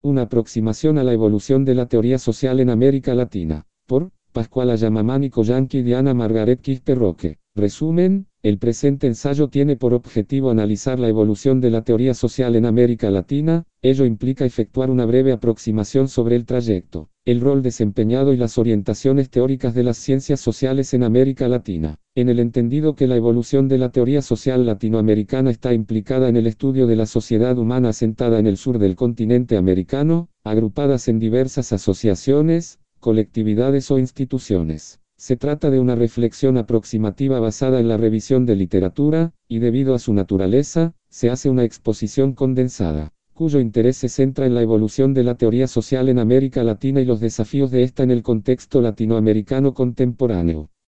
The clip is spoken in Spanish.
Una aproximación a la evolución de la teoría social en América Latina. Por Pascuala Yamamani Coyanqui y Diana Margaret Quispe Roque. Resumen, el presente ensayo tiene por objetivo analizar la evolución de la teoría social en América Latina. Ello implica efectuar una breve aproximación sobre el trayecto, el rol desempeñado y las orientaciones teóricas de las ciencias sociales en América Latina, en el entendido que la evolución de la teoría social latinoamericana está implicada en el estudio de la sociedad humana asentada en el sur del continente americano, agrupadas en diversas asociaciones, colectividades o instituciones. Se trata de una reflexión aproximativa basada en la revisión de literatura, y debido a su naturaleza, se hace una exposición condensada, cuyo interés se centra en la evolución de la teoría social en América Latina y los desafíos de esta en el contexto latinoamericano contemporáneo.